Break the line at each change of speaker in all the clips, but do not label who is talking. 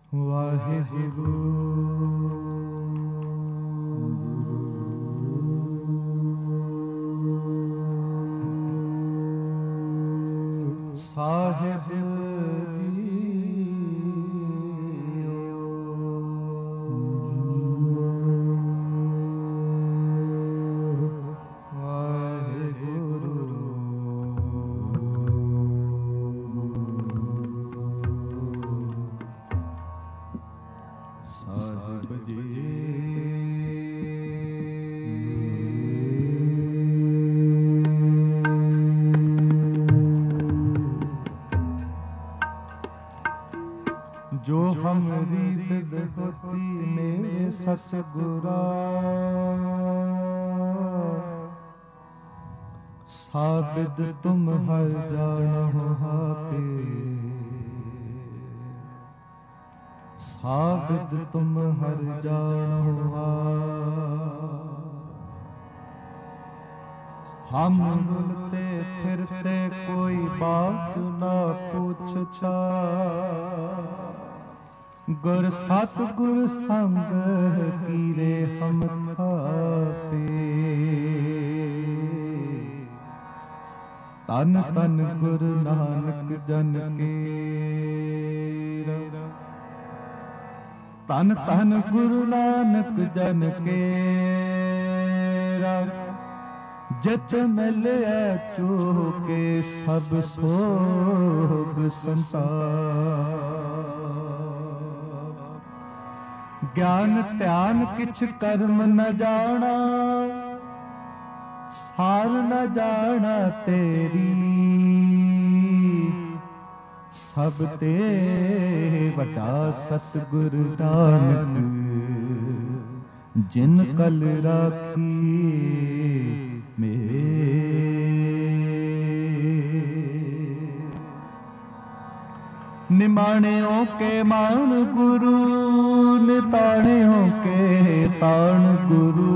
वाहिगुरु साहिब जो हमरी बिद होती मेरे सतगुरा साबिद तुम हर जानो हापे साबिद तुम हर जानो हा हम रुलते फिरते कोई बात ना पूछता गुर सतगुर संग कीरे हम थापे तन तन गुरु नानक जन के तन तन गुरु नानक जन के जित मिले चूके सब सोग संसार ज्ञान ध्यान किछ कर्म न जाना सार न जाना तेरी सब ते वटा सतगुरु नानक जिन कल राखी मेरे निमाणियों के मान गुरु निताणियों के ताण गुरु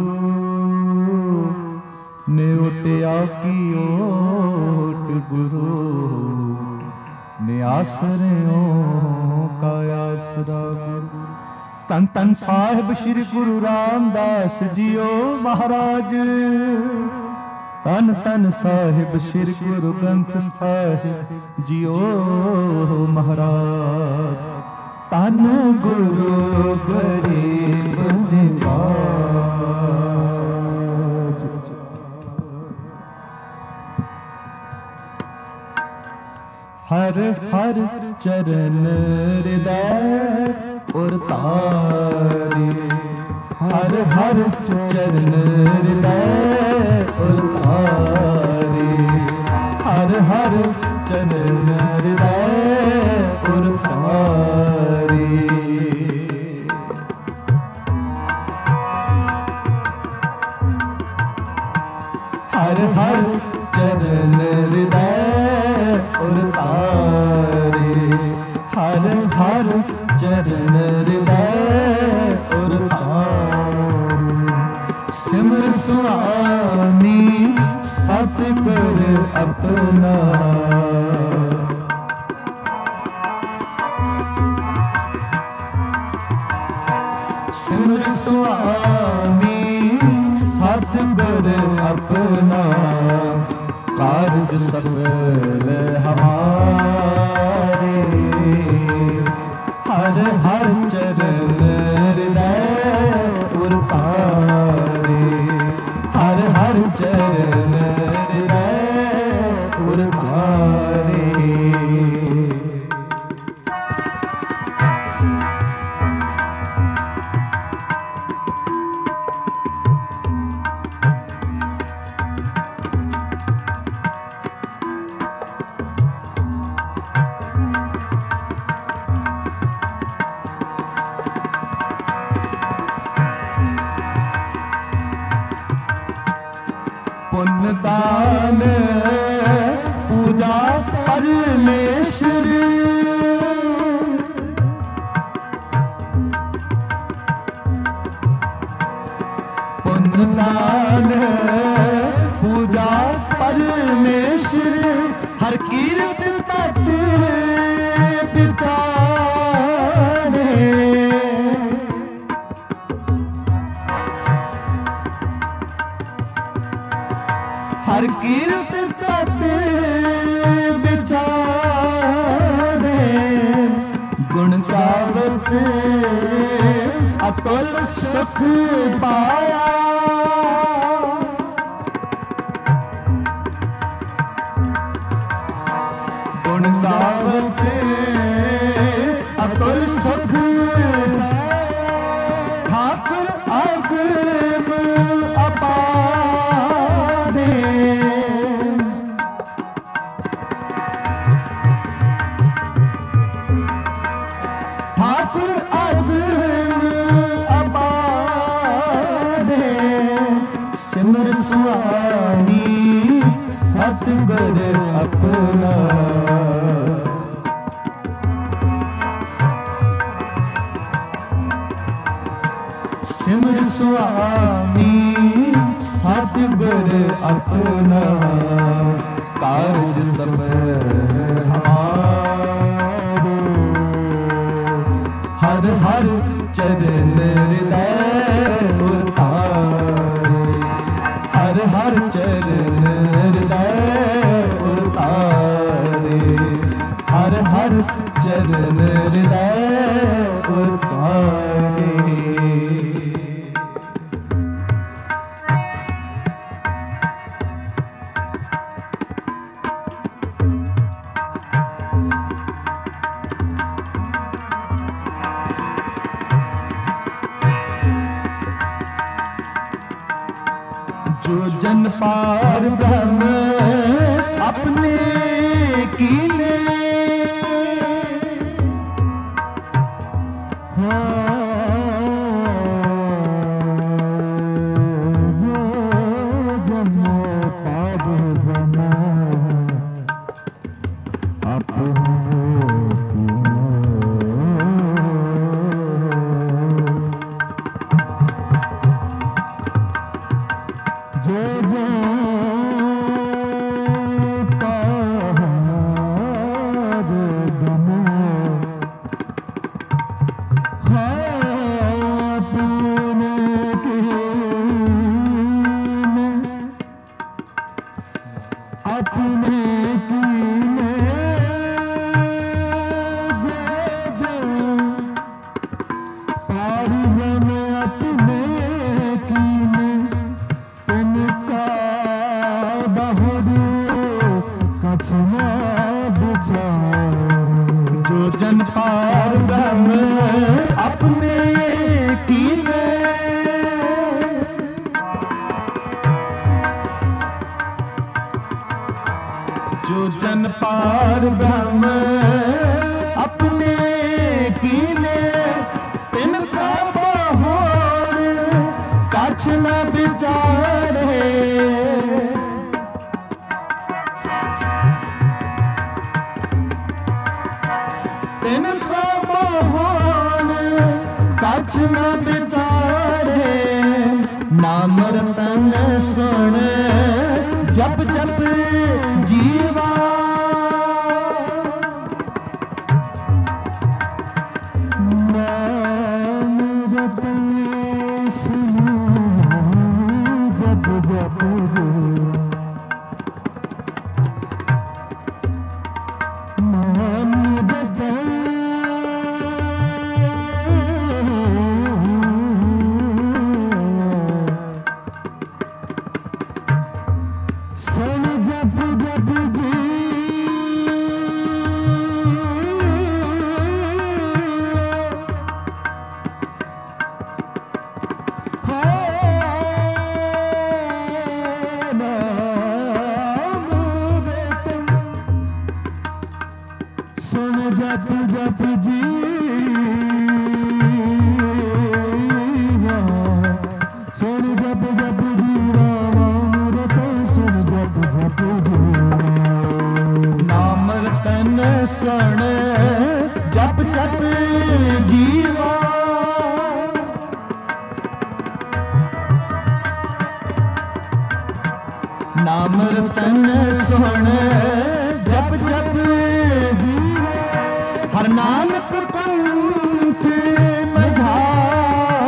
ने उठया की ओट गुरु ने आसरियों का आसरा गुरु तन तन साहिब श्री गुरु रामदास जियो महाराज तन तन साहिब श्री गुरु ग्रंथ साहिब जियो महाराज तन गुरु गरीब निवाज हर हर चरण हृदय और तारे हर हर चरण हृदय और तारे हर हर चरण हृदय और तारे हर हर चरण हृदय और तारे हर हर चरण हृदय और तारे सिमर स्वामी सतगुर अपना सिमर स्वामी सतगुर अपना कारज सफल हमारे हर हर चरण हृदय और तारे हर हर चरण हृदय और तारे पुण्य दान पूजा परमेश्वर पुण्य दान पूजा परमेश्वर हर कीर्त तत् विचारे हर कीर्त तत् विचारे, गुण गावत अतुल सुख पाया। गुण गावत अतुल सुख ठाकुर आगम अपारे। ठाकुर आगम अपारे, सिमर सुहानी सतगुर अपना। सिमर स्वामी सतगुर अपना, कारज सब हमारो। हर हर चरण हृदय उतारे, हर हर चरण हृदय उतारे, हर हर चरण हृदय उतारे। जो जन पार ब्रह्म अपने कीने, जो जन पार ब्रह्म अपने कीने, जो जन पार ब्रह्म अपने कीने, तिनका बाहोर कछ न विचारे। तिनका बाहोर कछ न विचारे, नाम रतन सुन जप जप जीवा। नाम रतन सुन जप जप जीवा। नाम रतन सुन जप जप सुन जप जप जीवा। सुन जप जप जीवा, नाम रतन सुन जप जप जीवा। नाम रतन सुन जप जप जीवा। नाम रतन सुन जप जप जीवा। हर नानक पंथ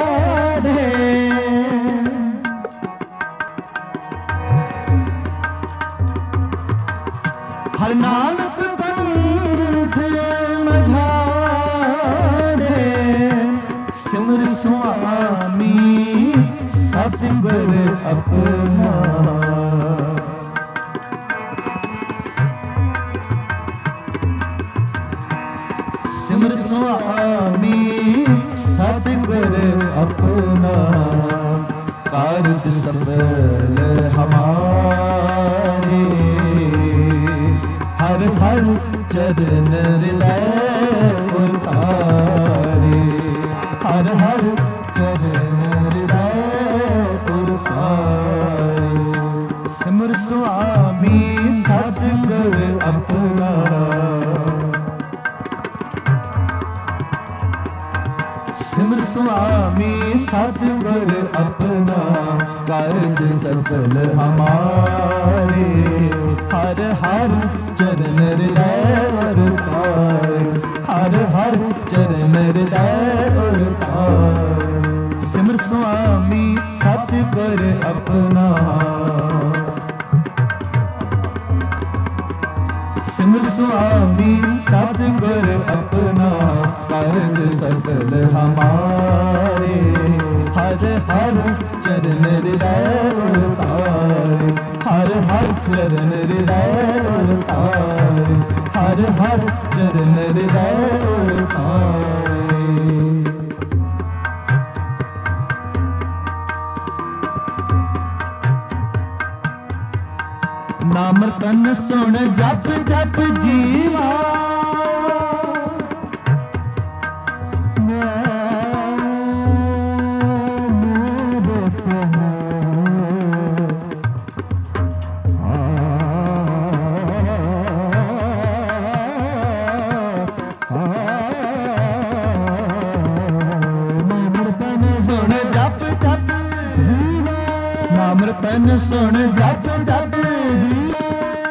मझारे, सिमर स्वामी सतगुर अपना। सिमर स्वामी सतगुर अपना, कारज सफल हमारे। हर हर चरण हृदय उतारे, हर हर चरण हृदय उतारे। सिमर स्वामी सतगुर अपना, सिमर स्वामी सतगुर अपना, कारज सफल हमारे। हर हर चरण हृदय उतारे, हर हर चरण हृदय उतारे। सिमर स्वामी सतगुर अपना, सिमर स्वामी सतगुर अपना, कारज सफल हमारे। हर हर चरण हृदय उतारे, हर हर चरण हृदय उतारे, हर हर चरण हृदय उतारे। नाम तन सुन जप जप जीवा, नाम तन सुन जप जप जीवा।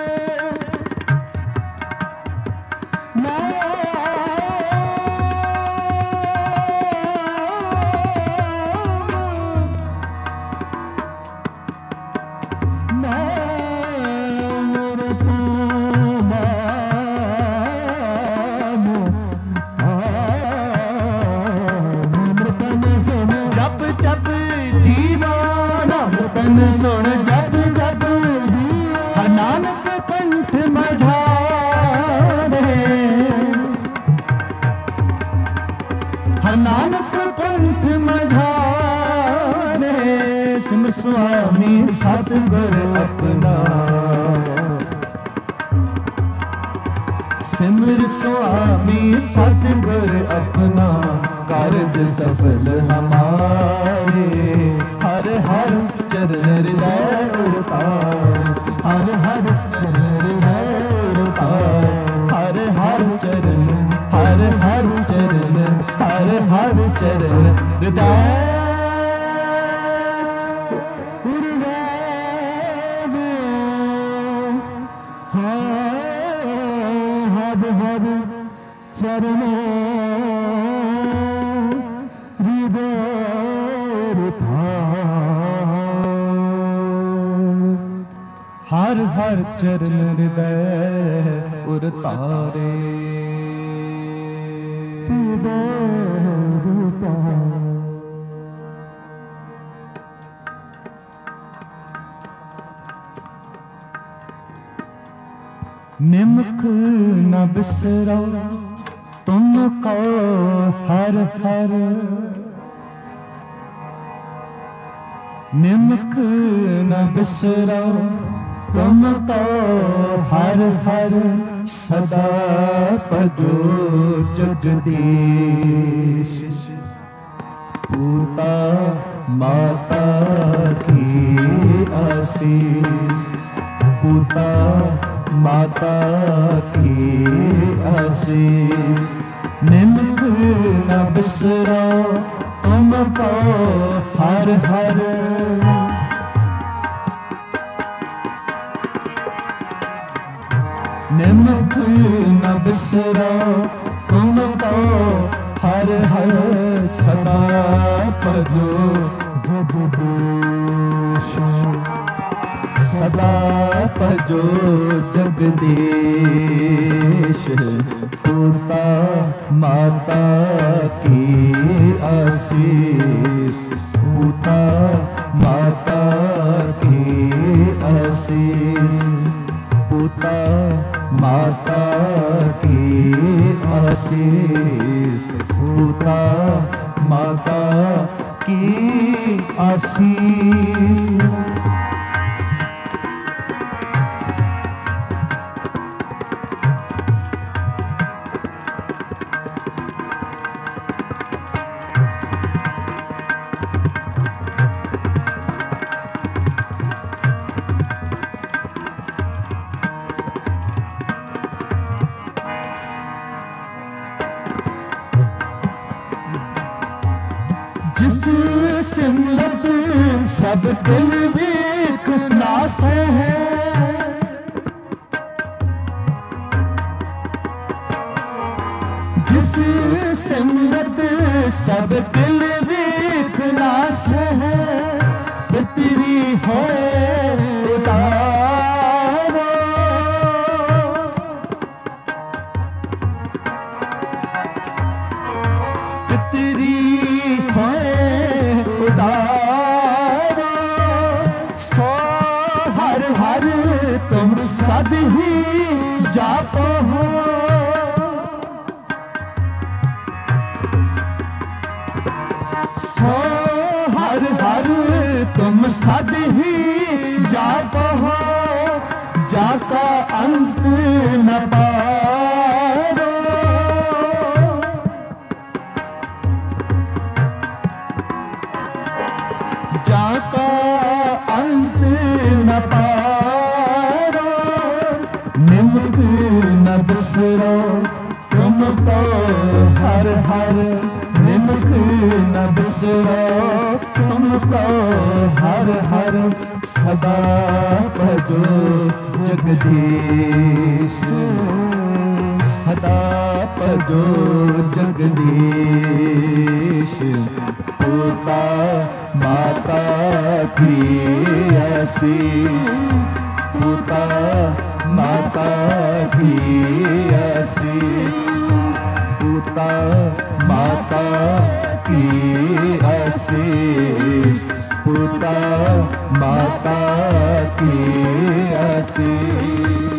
सुन जप जप हर नानक कंठ मझारे, हर नानक कंठ मझारे। सिमर स्वामी सतगुर अपना, सिमर स्वामी सतगुर अपना, कारज सफल हमारे। हर हर चरण हृदय उतारे, हर हर चरण हृदय उतारे, हर हर चरण, हर हर चरण, हर हर चरण हृदय हर हर चरण हर हर चरण हृदय उतारे। निमक न बिसरो तुमको हर हर, निमक न बिसरो तुमको हर हर। सदा पदो जगदीश, पूता माता की आशीष, पूता माता की आशीष। निमक न बिसरो तुमको हर हर, निमक न बिसरो तुमको हर हर। सदा पदो जगदीश, सदा भजो जगदीश, पूता माता की आशीष, पूता माता की आशीष, पूता माता की आशीष, पूता माता की आशीष। जिस सिमरत सब दिल वेख नास है, जिस सिमरत सब दिल वेख नास है, तेरी होए उतारो, तेरी उतारो, सो हर हर तुम सद ही जापो हो, सो हर हर तुम सद ही जापो हो, जाका अंत न पारो, जाका अंत न पारो, निमक न बिसरो तुमको हर हर, निमक न बिसरो तुमको हर हर, सदा भजो जगदीश, सदा भजो जगदीश, पूता माता की आशीष, पूता माता की आशीष, पूता माता की आशीष, पूता माता की आशीष।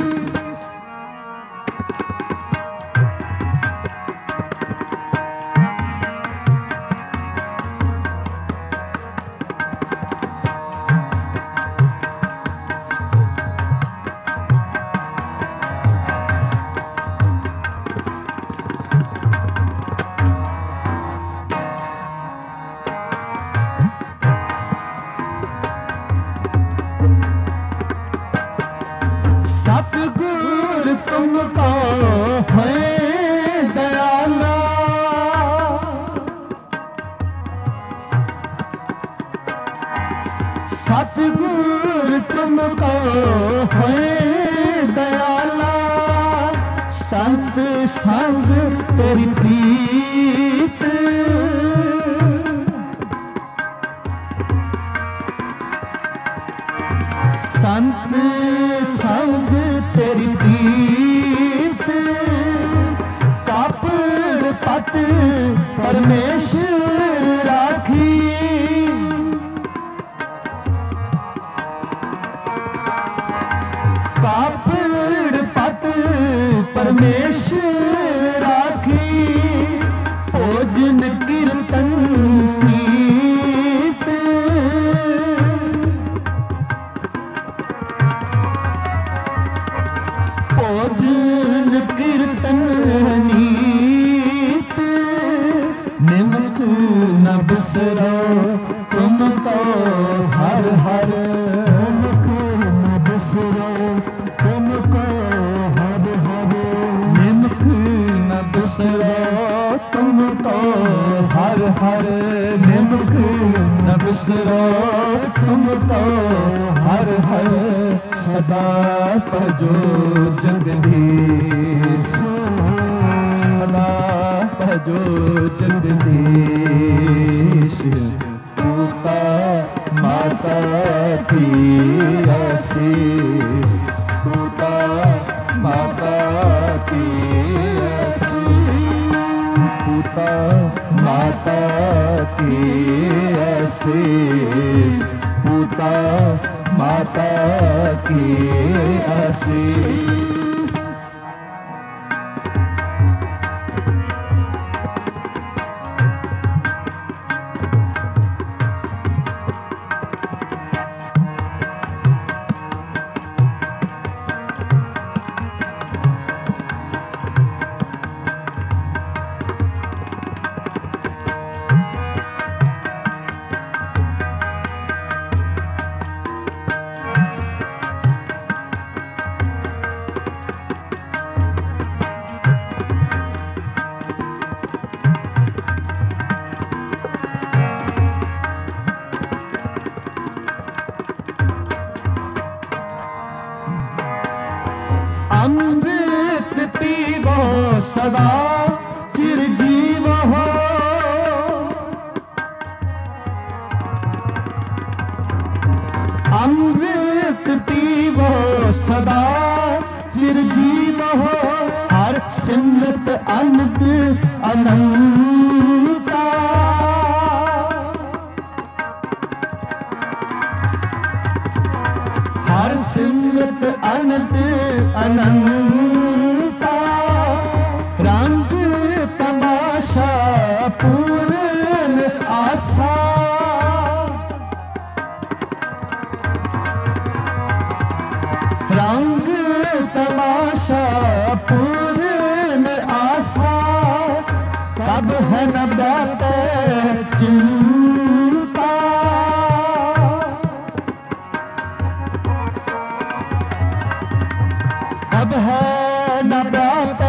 सतगुर तुमको है दयाला, सतगुर तुमको है दयाला, संत संग तेरी प्रीत, संत संग तेरी प्रीत, कापड़ पत परमेश्वर राखी, कापड़ पत परमेश्वर राखी, भोजन कीर्तन नीत, भोजन कीर्तन नीत, निमक न बिसरो तुमको हर हर, निमक न बिसरो तुमको हर हर, निमक न बिसरो तुमको हर हर, निमक न बिसरो तुमको हर हर, सदा भजो जगदीश, सदा भजो जगदीश, पूता माता की आशीष, पूता माता की आशीष, पूता माता की आशीष, पूता माता की आशीष। अमृत पीवो सदा चिरजीव हो, अमृत पीवो सदा चिरजीव हो। हर सिमरत अनंत अनंता, हर सिमरत अनंत अनंता। रंग तमाशा पूर्ण आशा, रंग तमाशा पूर्ण आशा। कब है न बाते चिंता, अब है न बाते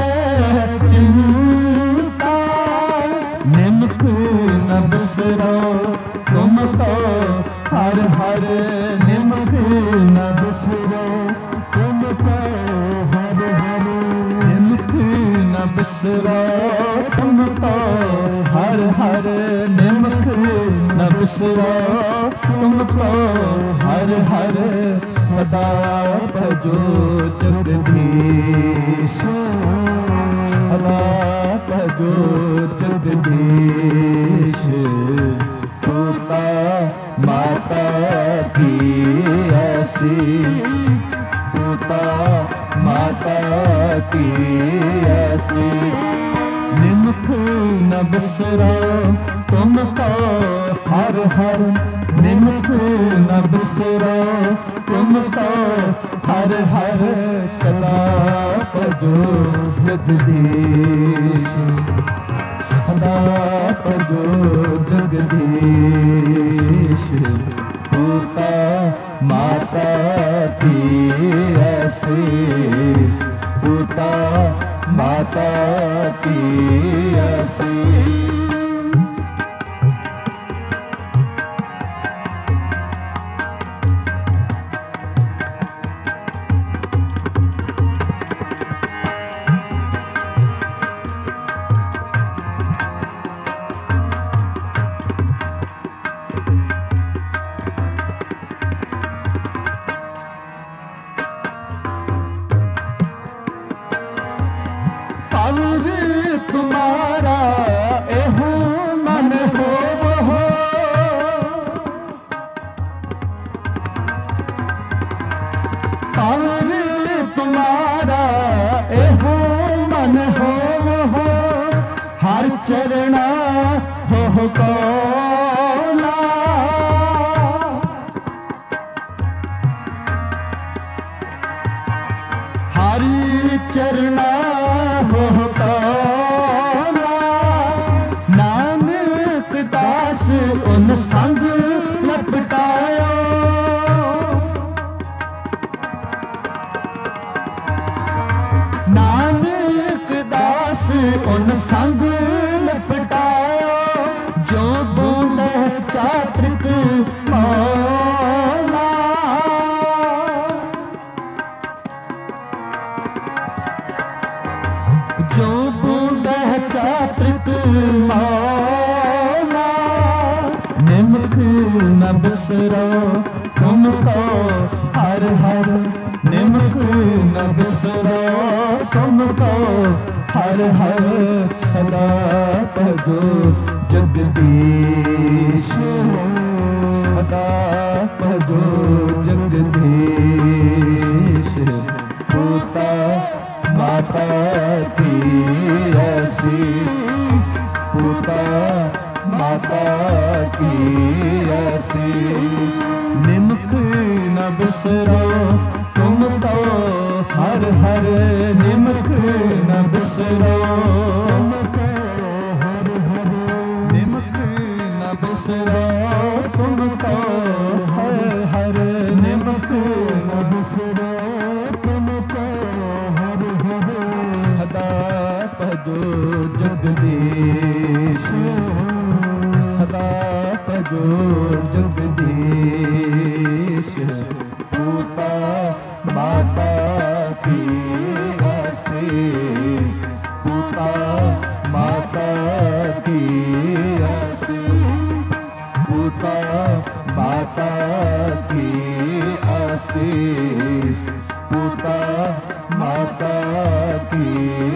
चिंता। निमक न बिसरो तुम तो हर हर, निमक न बिसरो तुम तो हर हर, निमक न बिसरो तुम तो हर हर, निमक न बिसरो तुम तो हर हर। सदा भजो जगदीश, सदा भजो जगदीश। पूता माता की आशीष, पूता माता की आशीष। निमक न बिसरो तुम तो हर हर, निमक न बिसरो तुम तो हर हर। सदा भजो जगदीश, सदा भजो जगदीश। पूता माता की आशीष, पूता माता की आशीष। तुम्हारा एहो मन हो हो, और तुम्हारा एहो मन हो हो। हर चरणा हो कौला, हर चरणा हो कौला। नानक दास उन संग लपटायो, नानक दास उन संग लपटायो। जो बूंद चात्रिक मौला, जो बूंद चात्रिक मौला। निमक न बिसरो तुम तो हर हर, निमक न बिसरो तुम तो हर हर। सदा भजो जगदीश सदा भजो जगदीश पिता माता की आशीष पिता माता की आशीष निमक न बिसरो तुम तो हर हर निमक न बिसरो निमक न बिसरो तुम तो हर हर निमक न बिसरो तुम तो हर हर सदा भजो जगदीश सदा भजो जगदीश पिता माता की आशीष पिता माता की आशीष पिता माता की आशीष पिता माता की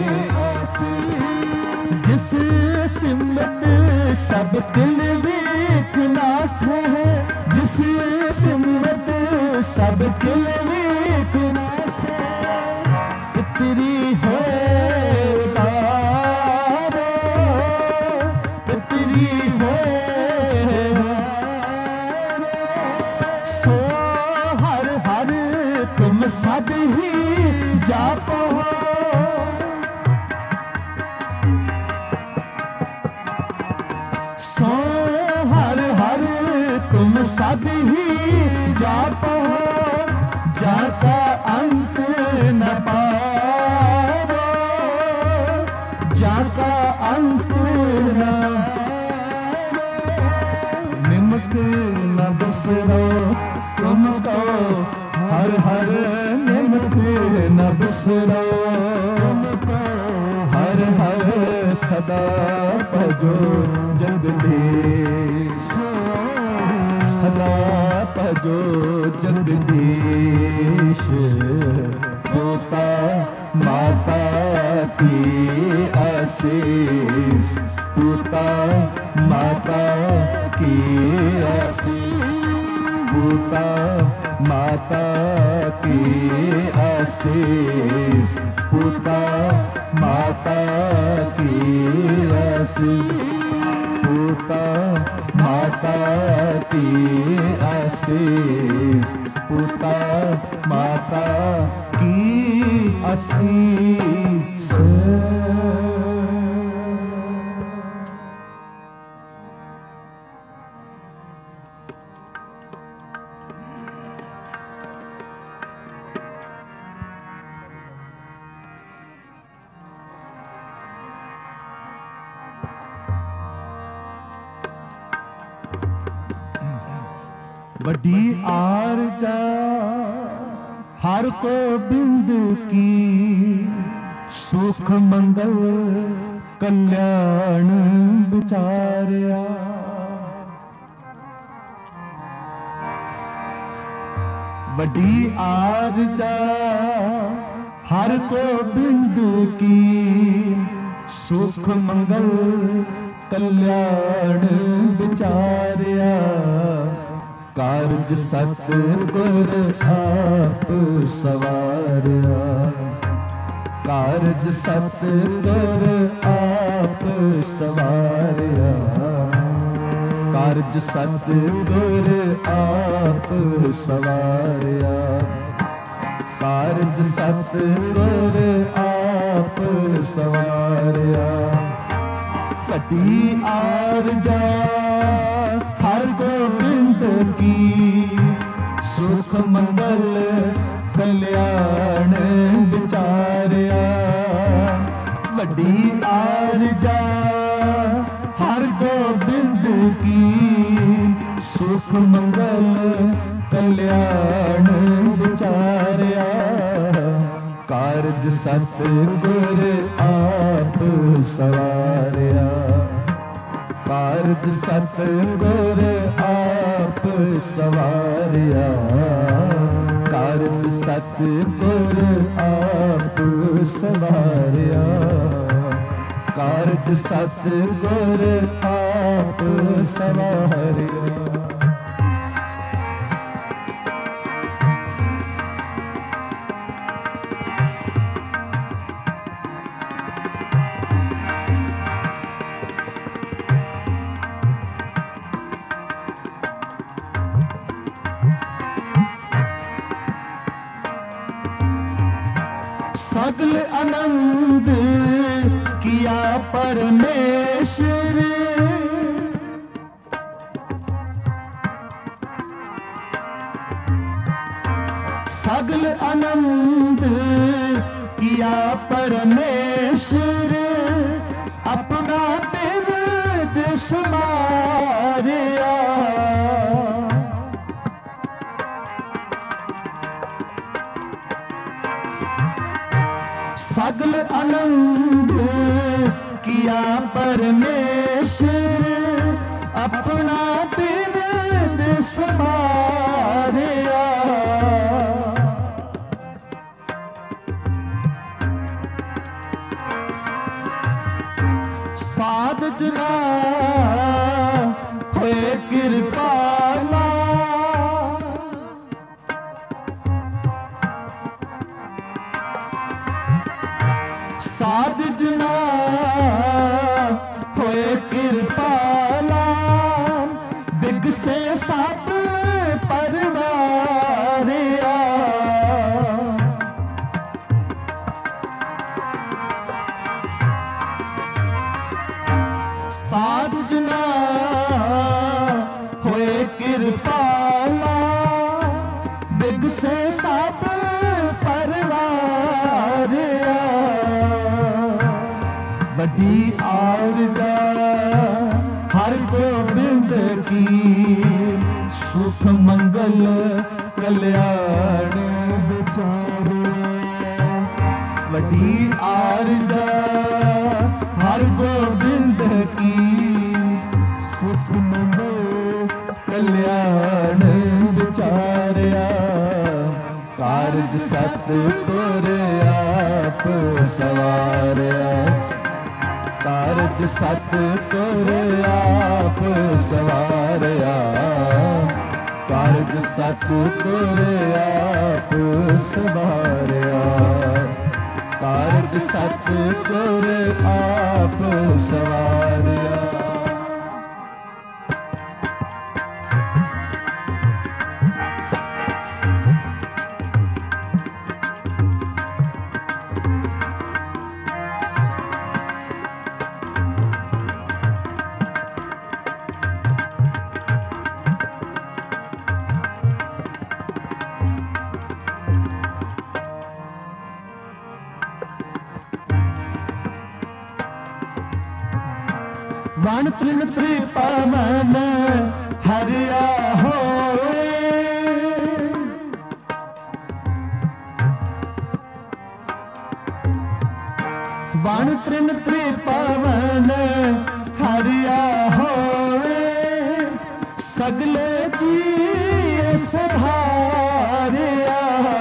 आशीष जिस सिमत सब दिल विख नाश है जिस सिमत सब दिल विख नाश है पितरी हो तारो पितरी हो सो हर हर तुम सद ही जापो सो हर हर तुम सद ही जापो जाता अंत न पारो जाता अंत न निमक न बिसरो तुम तो हर हर निमक न बिसरो हर हर सदा भजो जगदीश सदा भजो जगदीश पिता माता की आशीष पिता माता की आशीष पिता माता की आशीष पिता माता की आशीष पिता माता की आशीष पिता माता की आशीष बड़ी आरजा हर को बिंद की सुख मंगल कल्याण विचारिया बड़ी आरजा हर को बिंद की सुख मंगल कल्याण विचारिया कारज सतगुर आप सवारिया कारज सतगुर आप सवारिया कारज सतगुर आप सवारिया कारज सतगुर आप सवारिया कटी आरजा हर गोबिंद की सुख मंगल कल्याण विचारिया बड़ी आरजा हर गोबिंद की सुख मंगल कल्याण विचारिया कारज सतगुर आप सवारिया कारज सतगुर आप सवारिया कारज सतगुर आप सवारिया कारज सतगुर आप सवारिया। सगल आनंद किया परमेश्वर, सगल आनंद किया परमेश्वर, अपना बिरद समारिया। सगल आनंद किया परमेश्वर, अपना बिरद समारिया। साध जना होए कृपाला, साध जना होए कृपाला, बिगसे सब परवारिया। साध जना होए कृपाला, बिगसे सब परवारिया। बड़ी आरदा हर गोबिंद की, सुख मंगल कल्याण विचारे। बड़ी आरदा हर गोबिंद की, सुख मंगल कल्याण विचारिया। कारज सतगुर आप सवारिया, कारज सतगुर आप सवारिया। कारज सतगुर आप सवारिया, कारज सतगुर आप सवारिया। वण तृण त्रिपावन हरिया होए, वण तृण त्रिपावन हरिया होए, सगले जी सधारिया।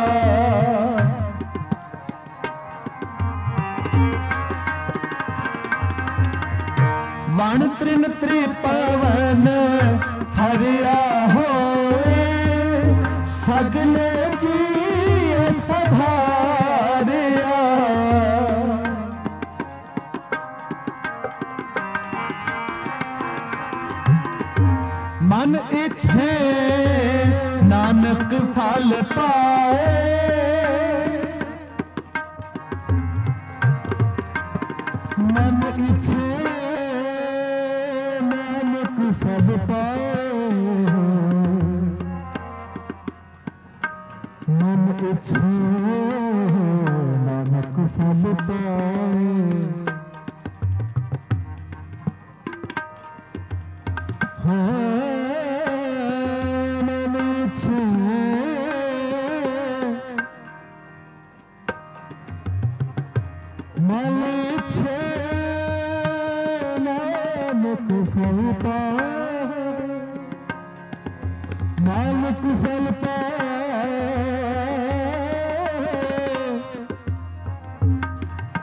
वण तृण त्रिपावन हरिया होए, सगले जी सधारिया। मन इच्छे नानक फल पाए, मन इच्छे नानक फल पाए। मन इच्छे नानक फल पाए। मन इच्छे मन इच्छे नानक फल पाए। नानक फल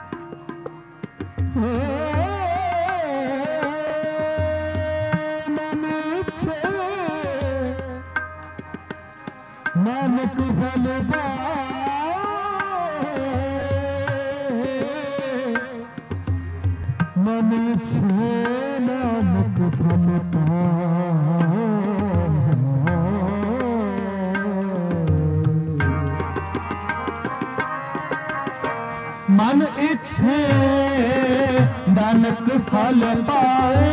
पाए। नानक फल पाए मन छे नानक फल पाए मन इच्छे नानक फल पाए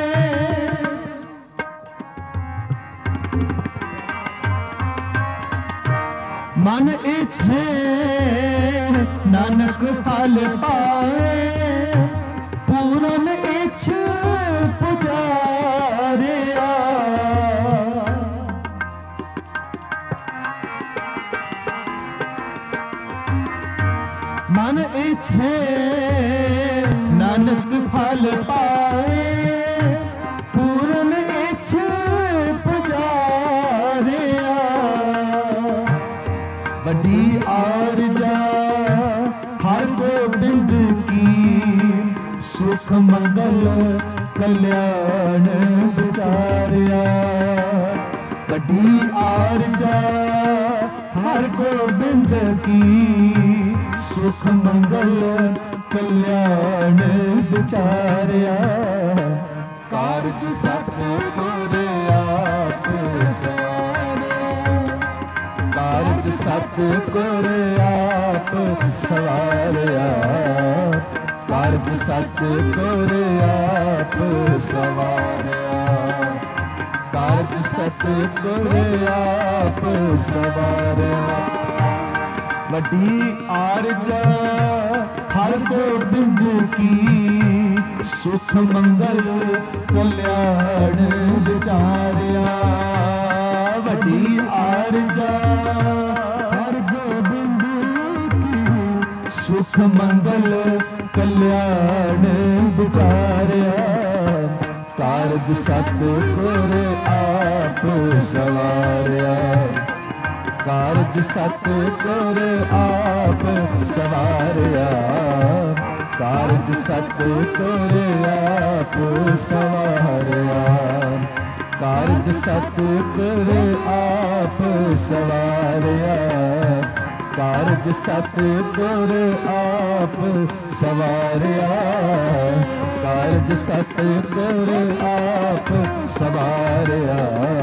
मन इच्छे नानक फल पाए पूरन इच्छ पुजारिया मन इच्छे नानक फल पाए पूरन इच्छ पुजारिया बड़ी आरजा हर गोबिंद की सुख मंगल कल्याण विचारिया बड़ी आरजा हर गोबिंद की सुख मंगल कल्याण विचारिया कारज सतगुर आप सवारे कारज सतगुर आप सवारिया कारज सतगुर आप सवारिया कारज सतगुर आप सवारिया वड्डी आरजा हर गोबिंद की सुख मंगल कल्याण विचारिया वड्डी आरजा हर गोबिंद की सुख मंगल कल्याण विचारिया कारज सतगुर आप सवारिया कारज सतगुर आप सवारिया कारज सतगुर आप सवारिया कारज सतगुर आप सवारिया कारज सतगुर आप सवारिया कारज सतगुर आप सवारिया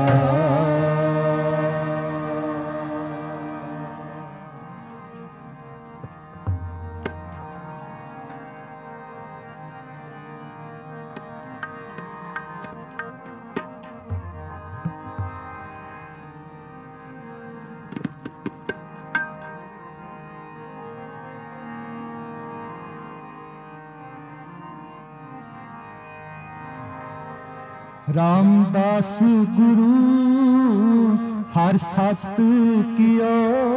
रामदास गुरु हर सत कियो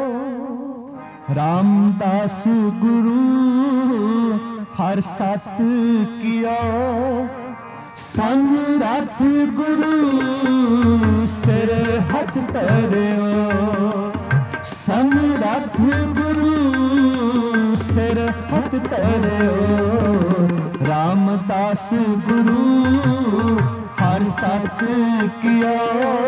रामदास गुरु हर सत कियो संग रथ गुरु सिर हथ धरियो संग रथ गुरु सिर हथ धरियो रामदास गुरु हर सत किया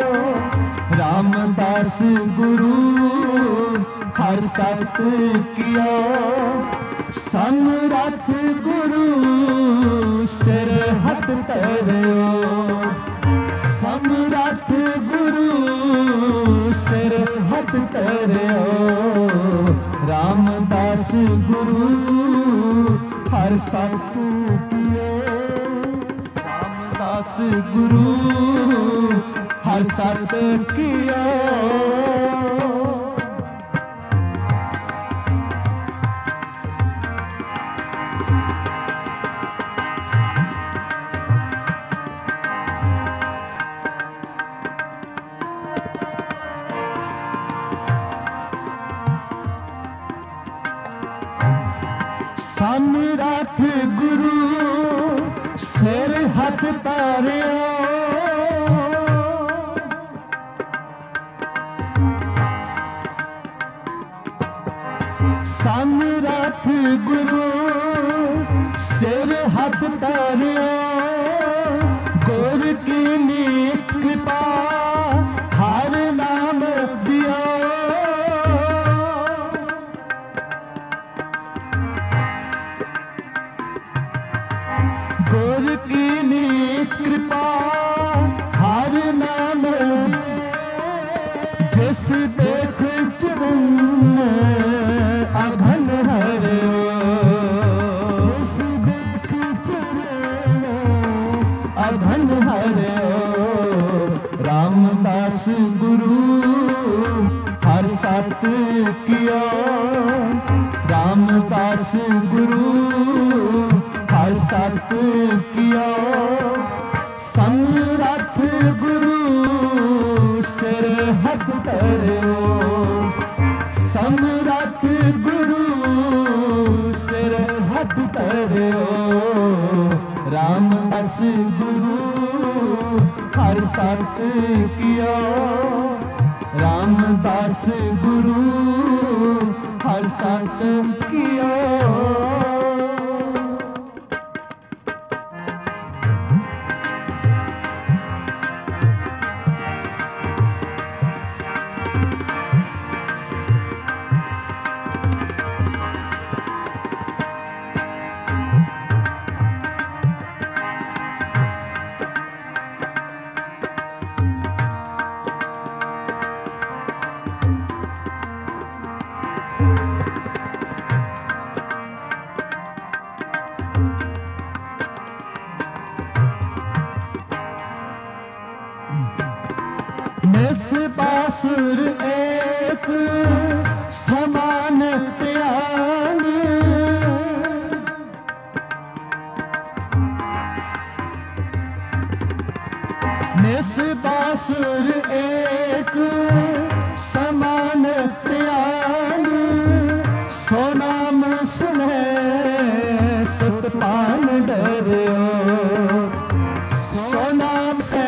रामदास गुरु हर सत किया संग रथ गुरु सिर हथ धरियो संग रथ गुरु सिर हथ धरियो रामदास गुरु हर सत किया रामदास गुरु हर सत किया समरथ गुरु सिर हथ धरियो समरथ गुरु सिर हथ धरियो गुर की कृपा हर नाम दियो जिस देख चरण अघन हरियो, जिस देख चरण अघन हरियो। रामदास गुरु हर सत किया, रामदास गुरु हर सत किया। समरथ गुरु सिर हथ धरियो, समरथ गुरु सिर हथ धरियो। रामदास गुरु हर सत किया, रामदास गुरु हर सत किया। निस बासुर एक समान त्याग, निस बासुर एक समान त्याग। सो नाम सुने सतपाल डरियो, सो नाम से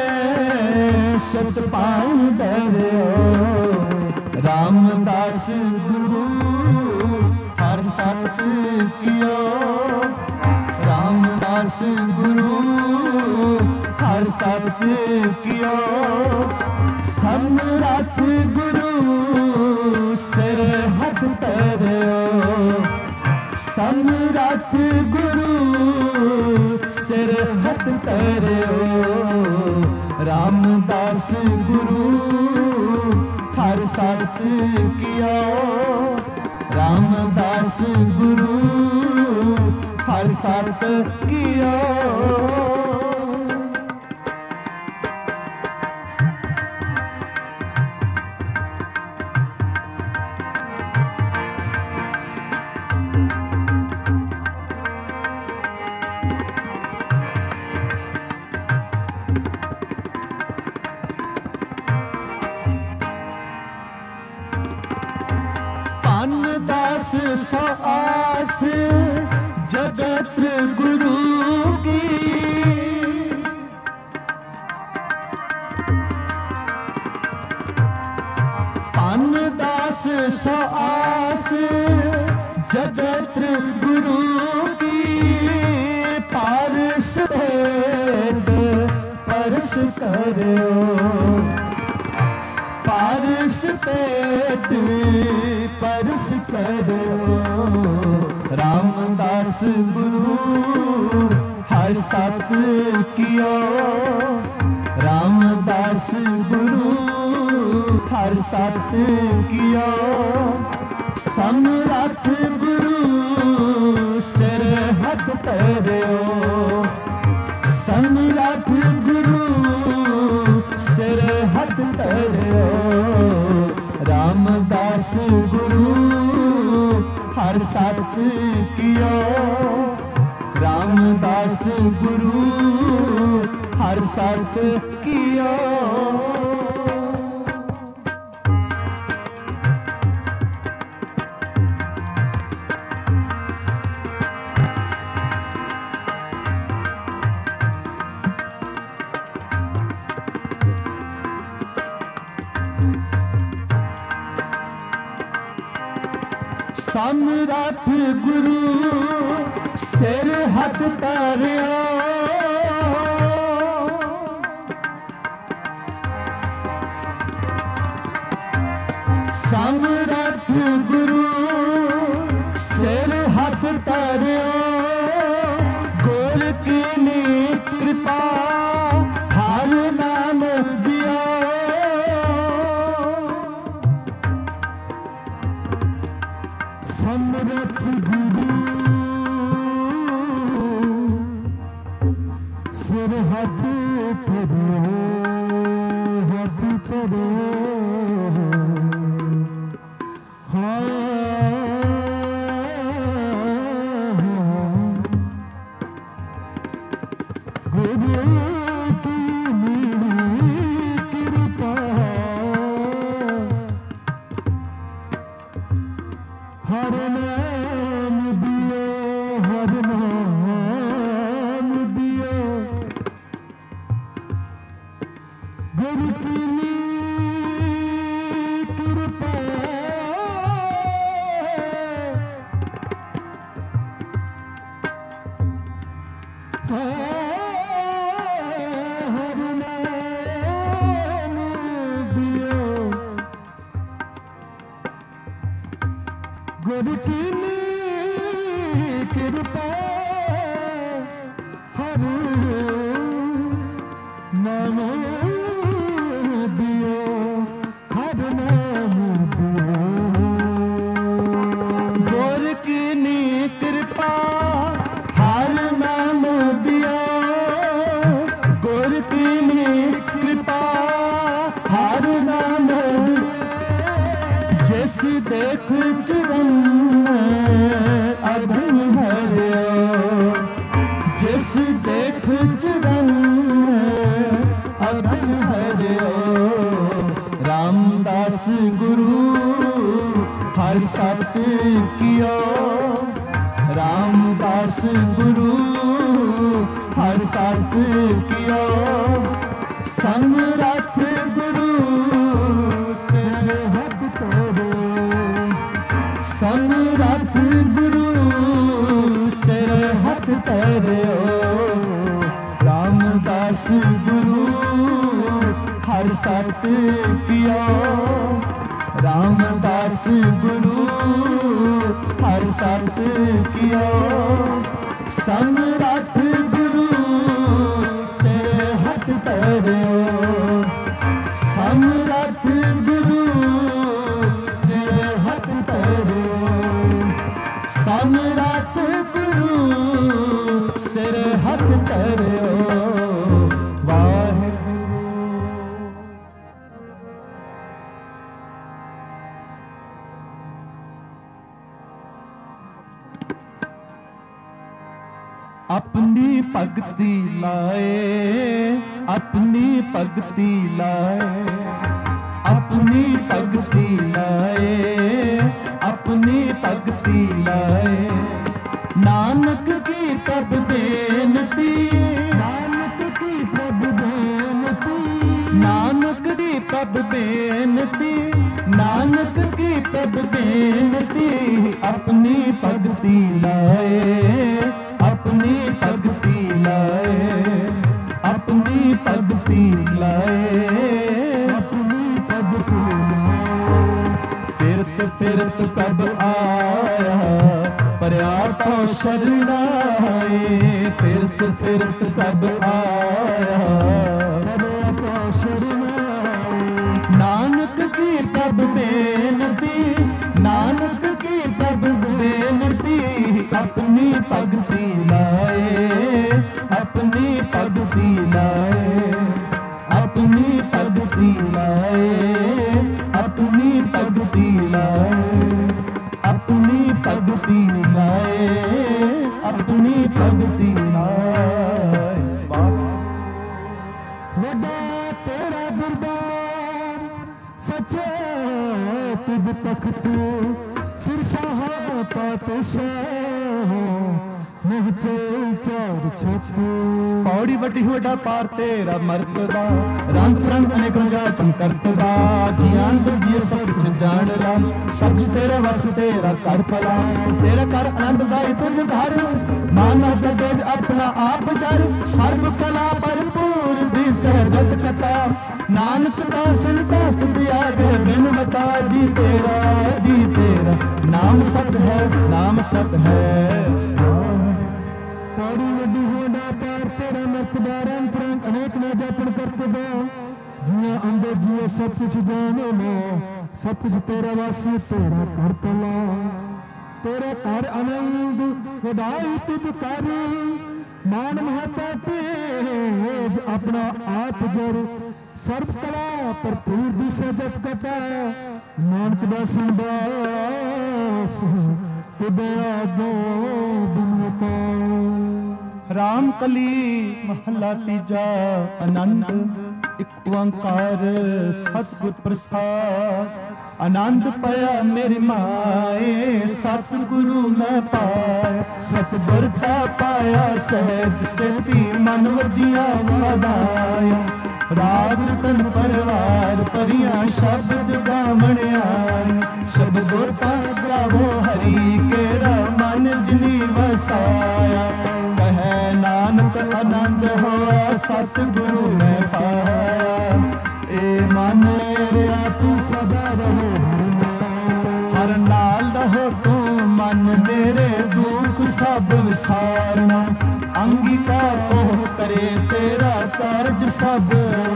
सतपाल डरियो। रामदास गुरु हर सत किया, रामदास गुरु हर सत किया। समरथ गुरु सिर हथ धरियो, समरथ गुरु सिर हथ धरियो। रामदास गुरु हर सत किया, रामदास गुरु हर सत किया। दास सो आस जगत गुरु की, पान दास सो आस जगत गुरु की। पारस भेद परस करो, पारस भेद परस करो। रामदास गुरु हर सत किया, रामदास गुरु हर सत किया। समरथ गुरु सिर हथ धरियो, समरथ गुरु सिर हथ धरियो। रामदास गुरु हर सत किया, रामदास गुरु हर सत किया। समरथ गुरु सिर हथ धरियो, समरथ गुरु सिर हथ धरियो। गोरख की कृपा हर नाम दिया, गुरु कीनी कृपा हर नाम दियो गुरु कीनी कृपा हर नाम दियो हर नाम दियो गुर कीनी कृपा हर नाम दियो गुर कीनी कृपा हर नाम जिस देख चरण अधम हरियो जिस देख चरण अधम हरियो रामदास गुरु हर सत कियो रामदास गुरु हर सत कियो समरथ गुरु सिर हथ तोरो समरथ गुरु सिर हथ तोरो रामदास गुरु हर सत कियो रामदास गुरु हर सत कियो समरथ गुरु सिर हथ तोरो समरथ गुरु सिर हथ तोरो समरथ गुरु सिर हथ तोरो अपनी भगति लाए अपनी भगति लाए अपनी भगति लाए अपनी भगति लाए नानक की तब बेनती नानक की तब बेनती नानक की तब बेनती नानक की तब बेनती अपनी भगति लाए अपनी भगति लाए अपनी भगति लाए अपनी भगति लाए फिरत फिरत कब आया परया तो शरणाए फिरत फिरत कब आया परया तो शरणाए नानक की तब बेनती नानक की तब बेनती अपनी भगति लाए अपनी भगति लाए अपनी भगति लाए अपनी भगति लाए अपनी भगति लाए अपनी भगति लाए वड्डा तेरा दरबार सच्चे तुझ तख्त सिर शाह पातशाह पौड़ी बटी हुआ पार तेरा मर्तबा रंग रंग अनेक रंगापन करतबा जियान जी सब कुछ जान ला सब तेरे वस तेरा कर पला तेरा कर आनंददाई तुझ घर माना तेज अपना आप जर सर्व कला भरपूर दी सहजत कथा नानक दास दास दिया दे बिन बता जी तेरा नाम सत है नाम सत है पौड़ी वड्डी होना पार तेरा मर्तबा रंग रंग अनेक न जापन करतबा जिया अंदर जियो सब कुछ जाने लो सब कुछ तेरा वासी तेरा कर तला तेरा कर आनंद वधाई तुझ कर मान महता तेज अपना आप जर सर्व कला भरपूर दी सजत कथा नानक दास दास राम कली महला तीजा आनंद ਇੱਕ ਓੰਕਾਰ ਸਤਿਗੁਰ ਪ੍ਰਸਾਦ। ਆਨੰਦ ਪਾਇਆ ਮੇਰੀ ਮਾਏ ਸਤਿਗੁਰੂ ਮੈਂ ਪਾਇਆ। ਸਤਿਗੁਰਤਾ ਪਾਇਆ ਸਹਿਜ ਸੇਤੀ ਮਨ ਵਜੀਆਂ ਵਾਦਾਇਆ। ਰਾਗ ਰਤਨ ਪਰਵਾਰ ਪਰੀਆਂ ਸ਼ਬਦ ਗਾਵਣ ਆਈ। ਸ਼ਬਦੋ ਤਾਂ ਗਾਵੋ ਹਰੀ ਕੇਰਾ ਮਨ ਜਿਨੀ ਵਸਾਇਆ। ਕਹੈ ਨਾਨਕ ਆਨੰਦ ਹੋਆ ਸਤਿਗੁਰੂ ਮੈਂ ਪਾਇਆ। ਏ ਮਨ ਮੇਰਿਆ ਤੂੰ ਸਦਾ ਰਹੋ ਹਰ ਨਾਲ ਰਹੋ ਤੂੰ ਮਨ ਮੇਰੇ ਦੁੱਖ ਸਭ ਵਿਸਾਰਨਾ। ਅੰਗੀਕਾਰ ਉਹ ਕਰੇ ਤੇਰਾ ਕਾਰਜ ਸਭ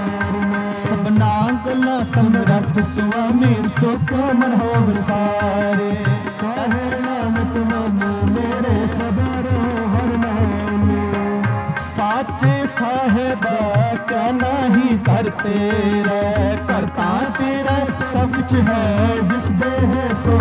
ਸਭਨਾ ਗੱਲਾਂ ਸਮਰੱਥ ਸੁਆਮੀ ਸੁਖ ਮਨ ਹੋ ਵਿਸਾਰੇ। ਕਹੇ ਨਾਨਕ ਮਨ ਮੇਰੇ ਸਦਾ ਰਹੋ ਹਰ ਨਾਮ। ਸਾਚੇ ਸਾਹਿਬਾ ਕਿਆ ਨਾਹੀ ਕਰ ਤੇਰਾ। ਕਰਤਾ ਤੇਰਾ ਸਭ ਕੁਛ ਹੈ ਜਿਸ ਦੇ ਹੈ ਸੋ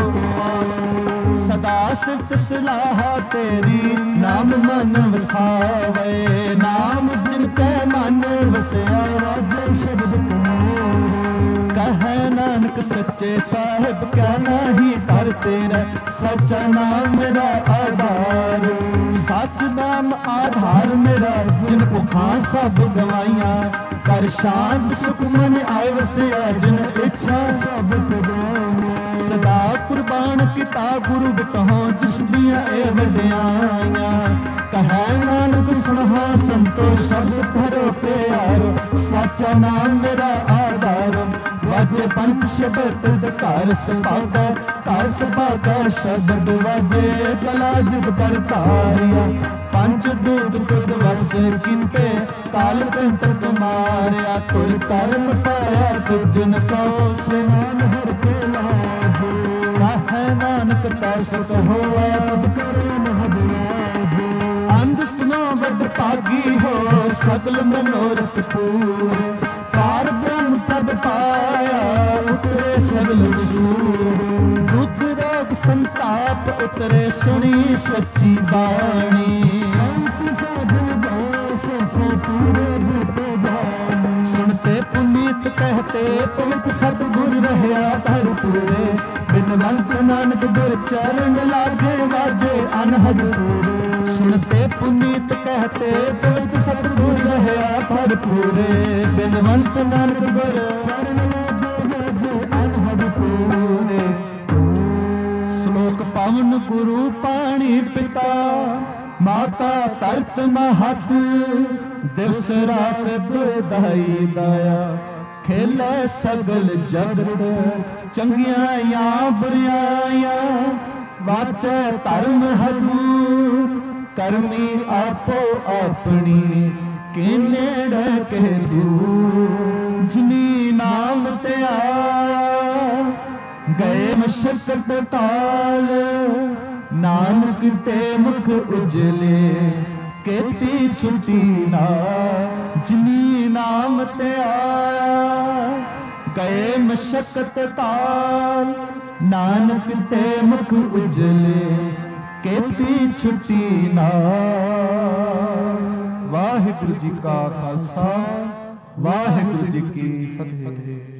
ਸਦਾ ਸਿਫਤ ਸਲਾਹਾ ਤੇਰੀ ਨਾਮ ਮਨ ਵਸਾਵੇ। ਨਾਮ ਜਿਨ ਕੈ ਮਨ ਵਸਿਆ ਵਾਜੇ ਸ਼ਬਦ ਕਮਾਵੇ। ਕਹੈ ਨਾਨਕ ਸੱਚੇ ਸਾਹਿਬ ਕਿਆ ਨਾਹੀ ਕਰ ਤੇਰਾ। ਸੱਚਾ ਨਾਮ ਮੇਰਾ ਆਧਾਰ ਸੱਚ ਨਾਮ ਆਧਾਰ ਮੇਰਾ। ਜਿਨ ਭੁੱਖਾਂ ਸਭ ਗਵਾਈਆਂ ਕਰ ਸ਼ਾਂਤ ਸੁਖ ਮਨ ਆਏ ਵਸਿਆ। ਜਿਨ ਇੱਛਾ ਸਭ ਪੁਜਾਈਆਂ ਸਦਾ ਕੁਰਬਾਨ ਕੀਤਾ ਗੁਰੂ ਬਿਟਹੁ ਜਿਸ ਦੀਆਂ ਇਹ ਵਡਿਆਈਆਂ। ਕਹੈ ਨਾਨਕ ਸੁਣੋ ਸੰਤੋ ਸ਼ਬਦ ਧਰੋ ਪਿਆਰੋ। ਸੱਚਾ ਨਾਮ ਮੇਰਾ ਆਧਾਰ ਵਾਜੇ ਪੰਜ ਸ਼ਬਦ ਘਰ ਸੁਭਾਗਾ। ਘਰ ਸੁਭਾਗਾ ਸ਼ਬਦ ਵਾਜੇ ਕਲਾ ਜਿਤ ਕਰ ਧਾਰਿਆ। ਪੰਜ ਦੂਤ ਕੁਦ ਵਸ ਕੀਤੇ ਕਾਲ ਕੰਟਕ ਮਾਰਿਆ। ਤੁਰ ਕਰਮ ਪਾਇਆ ਤੁਜਨ ਕੋ ਸਿਨਾਨ ਹਰ ਕੇ ਲਾਗੇ। ਕਹੈ ਨਾਨਕ ਤੈ ਸੁਖ ਹੋਆ ਤਬ ਕਰੇ ਮਹਦਿਆਜੇ। ਅੰਧ ਸੁਨੋ ਵੱਡ ਭਾਗੀ ਹੋ ਸਗਲ ਮਨੋਰਥ ਪੂਰੇ। ਪਾਰ ਬ੍ਰਹਮ ਤਬ ਪਾਇਆ ਉਤਰੇ ਸਗਲ ਵਿਸੂਰੇ। ਦੁਖ ਰੋਗ ਸੰਤਾਪ ਉਤਰੇ ਸੁਣੀ ਸੱਚੀ ਬਾਣੀ। ਸੰਤ ਸਾਧਨ ਗਏ ਸਸੇ ਪੂਰੇ ਬੂਟੇ ਬਾਣੀ। ਸੁਣਤੇ ਪੁਨੀਤ ਕਹਤੇ ਪਵਿੱਤ ਸਤਿਗੁਰ ਰਹਿਆ ਧਰ ਪੂਰੇ। ਬਿਨਵੰਤ ਨਾਨਕ ਗੁਰ ਚਰਨ ਲਾਗੇ ਵਾਜੇ ਅਨਹਦ ਪੂਰੇ। ਸੁਣਤੇ ਪੁਨੀਤ ਕਹਤੇ ਪਵਿੱਤ ਸਤਿਗੁਰ ਰਹਿਆ ਧਰ ਪੂਰੇ। ਬਿਨਵੰਤ ਨਾਨਕ ਗੁਰ ਚਰਨ ਲਾਗੇ ਵਾਜੇ ਅਨਹਦ ਪੂਰੇ। ਸ਼ਲੋਕ ਪਵਨ ਗੁਰੂ ਪਾਣੀ ਪਿਤਾ ਮਾਤਾ ਧਰਤ ਮਹਤ। ਦਿਵਸ ਰਾਤ ਦੁਦਾਈ ਦਇਆ ਖੇਲੇ ਸਗਲ ਜਗਤ। ਚੰਗੀਆਂ ਜਾਂ ਬੁਰੀਆਈਆਂ ਵਾਚੈ ਧਰਮ ਹਦੂ। ਕਰਮੀ ਆਪੋ ਆਪਣੀ ਕੇ ਨੇੜੇ ਕਹਿ ਦੂ। ਜਿਨੀ ਨਾਮ ਤੇ ਆਇਆ ਗਏ ਮਸ਼ਕਤ ਕਾਲ। ਨਾਨਕ ਤੇ ਮੁਖ ਉਜਲੇ ਕੀਤੀ ਛੁੱਟੀ ਨਾ। ਜਿਨੀ ਨਾਮ ਤੇ ਆਇਆ ਗਏ ਮਸ਼ਕਤ ਕਾਲ। ਨਾਨਕ ਤੇ ਮੁਖ ਉਜਲੇ ਕੀਤੀ ਛੁੱਟੀ ਨਾ। ਵਾਹਿਗੁਰੂ ਜੀ ਕਾ ਖਾਲਸਾ ਵਾਹਿਗੁਰੂ ਜੀ ਕੀ ਫਤਿਹ।